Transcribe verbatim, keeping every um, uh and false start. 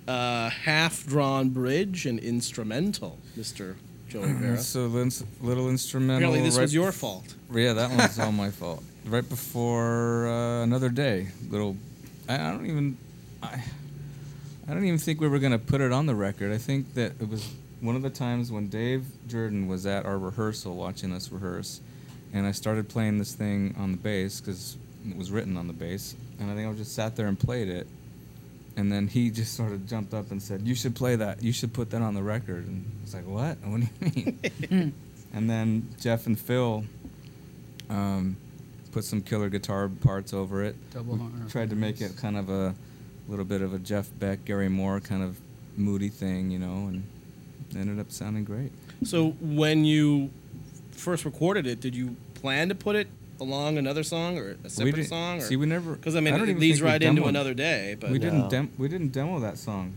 uh, half-drawn bridge and instrumental, Mister Joey Vera. So little, little instrumental. Apparently this right was your bef- fault. Yeah, that one's all my fault. Right before uh, Another Day, little. I, I don't even. I. I don't even think we were gonna put it on the record. I think that it was one of the times when Dave Jordan was at our rehearsal watching us rehearse, and I started playing this thing on the bass because it was written on the bass, and I think I just sat there and played it, and then he just sort of jumped up and said, "You should play that. You should put that on the record." And I was like, "What? What do you mean?" And then Jeff and Phil um, put some killer guitar parts over it. Double We harmonics. tried to make it kind of a little bit of a Jeff Beck, Gary Moore kind of moody thing, you know, and it ended up sounding great. So when you first recorded it, did you plan to put it along another song or a We separate didn't- song? Or? See, we never. Because I mean, don't it even leads think we right into demoed- Another Day. But We No. didn't dem- we didn't demo that song.